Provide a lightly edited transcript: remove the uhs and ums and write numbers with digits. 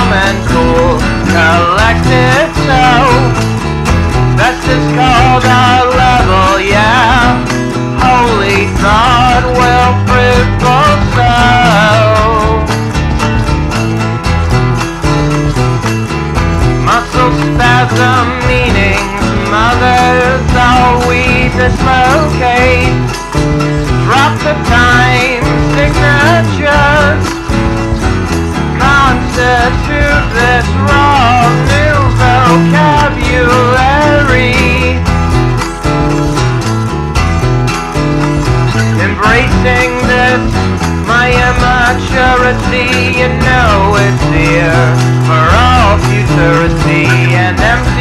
calm and cool, collected so. Best is called our level, yeah. Holy thought will fruitful sow. Muscle spasm meanings, mothers all we dislocate. Drop the time signatures, constitute this raw new vocabulary. Embracing this, my immaturity, you know it's here for all futurity and empty.